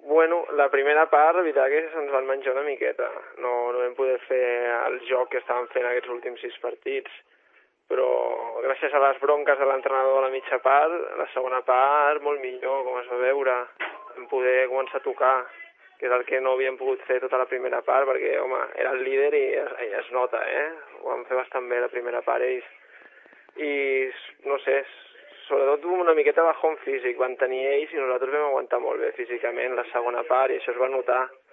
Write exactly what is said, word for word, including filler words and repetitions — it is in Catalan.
Bueno, la primera part, la veritat que se'ns van menjar una miqueta. No, no vam poder fer el joc que estàvem fent aquests últims sis partits, però gràcies a les bronques de l'entrenador a la mitja part, la segona part molt millor, com es va veure. Vam poder començar a tocar, que és el que no havíem pogut fer tota la primera part, perquè, home, era el líder i es, i es nota, eh? Ho van fer bastant bé la primera part ells. I, no sé, sobretot una miqueta bajón físic van tenir ells i nosaltres vam aguantar molt bé físicament la segona part i això es va notar.